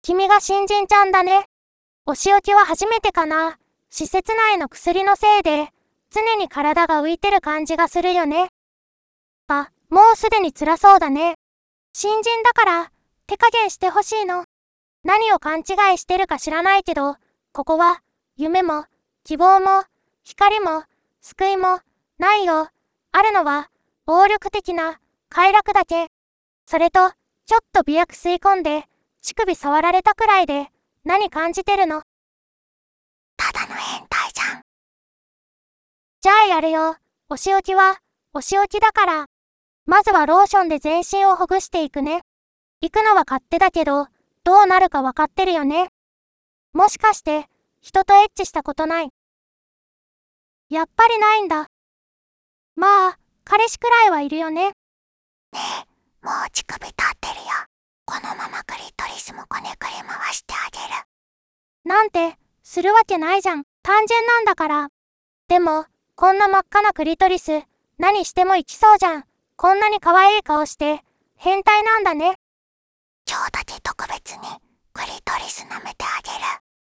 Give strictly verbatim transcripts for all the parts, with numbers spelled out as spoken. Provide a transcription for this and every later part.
君が新人ちゃんだね。お仕置きは初めてかな。施設内の薬のせいで、常に体が浮いてる感じがするよね。あ、もうすでに辛そうだね。新人だから、手加減してほしいの。何を勘違いしてるか知らないけど、ここは、夢も、希望も、光も、救いも、ないよ。あるのは、暴力的な、快楽だけ。それと、ちょっと媚薬吸い込んで、乳首触られたくらいで、何感じてるの？ ただの変態じゃん。 じゃあやるよ。お仕置きは、お仕置きだから。まずはローションで全身をほぐしていくね。行くのは勝手だけど、どうなるかわかってるよね。もしかして、人とエッチしたことない？やっぱりないんだ。まあ、彼氏くらいはいるよね。 ねえ、もう乳首立ってるよ。このままクリトリスもこねくり回してあげる。 なんて、するわけないじゃん。単純なんだから。でも、こんな真っ赤なクリトリス、何してもいきそうじゃん。こんなに可愛い顔して、変態なんだね。 今日だけ特別に、クリトリス舐めてあげる。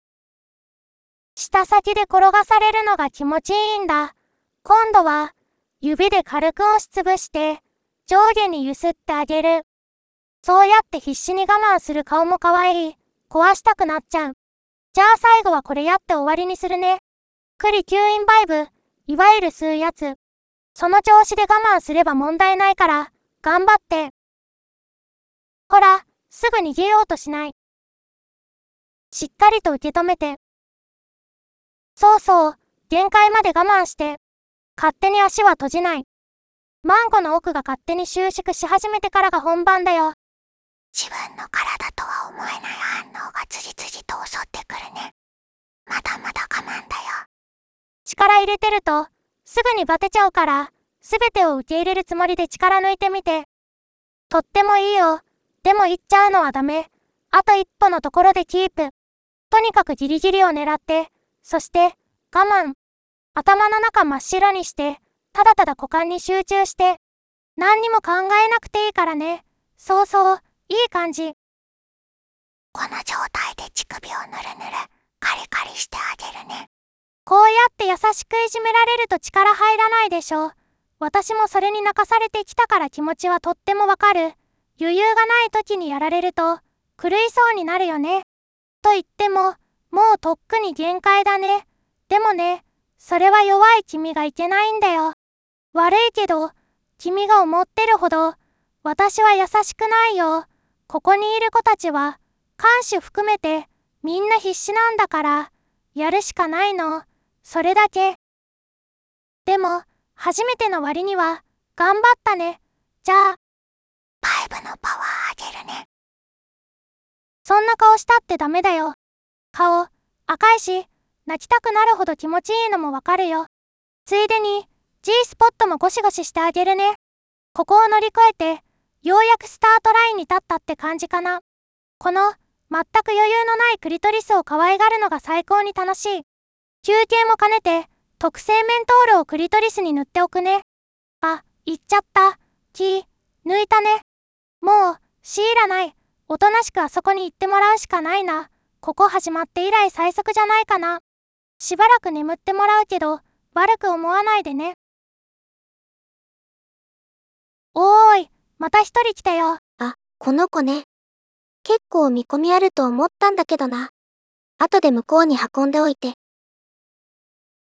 舌先で転がされるのが気持ちいいんだ。今度は、指で軽く押しつぶして、上下に揺すってあげる。そうやって必死に我慢する顔も可愛い。壊したくなっちゃう。じゃあ最後はこれやって終わりにするね。クリ吸引バイブ、いわゆる吸うやつ。その調子で我慢すれば問題ないから、頑張って。ほら、すぐ逃げようとしない。しっかりと受け止めて。そうそう、限界まで我慢して。勝手に足は閉じない。マンゴの奥が勝手に収縮し始めてからが本番だよ。 自分の体とは思えない反応が次々と襲ってくるね。まだまだ我慢だよ。 力入れてると、すぐにバテちゃうから、すべてを受け入れるつもりで力抜いてみて。とってもいいよ。でも行っちゃうのはダメ。あと一歩のところでキープ。とにかくギリギリを狙って、そして、我慢。頭の中真っ白にして、ただただ股間に集中して。何にも考えなくていいからね。そうそう、いい感じ。 この状態で乳首をぬるぬる、カリカリしてあげるね。 こうやって優しくいじめられると力入らないでしょ。私もそれに泣かされてきたから気持ちはとってもわかる。余裕がない時にやられると、狂いそうになるよね。と言っても、もうとっくに限界だね。でもね、それは弱い君がいけないんだよ。悪いけど、君が思ってるほど、私は優しくないよ。ここにいる子たちは、看守含めて、みんな必死なんだから、やるしかないの。それだけ。でも、初めての割には、頑張ったね。じゃあ、 バイブのパワーあげるね。 そんな顔したってダメだよ。顔、赤いし、泣きたくなるほど気持ちいいのもわかるよ。ついでに、G スポットもゴシゴシしてあげるね。ここを乗り越えて、ようやくスタートラインに立ったって感じかな。この、全く余裕のないクリトリスを可愛がるのが最高に楽しい。休憩も兼ねて、特製メントールをクリトリスに塗っておくね。あ、言っちゃった。気、抜いたね。もう、強いらない。おとなしくあそこに行ってもらうしかないな。ここ始まって以来最速じゃないかな。しばらく眠ってもらうけど、悪く思わないでね。おーい、また一人来たよ。 あ、この子ね。結構見込みあると思ったんだけどな。後で向こうに運んでおいて。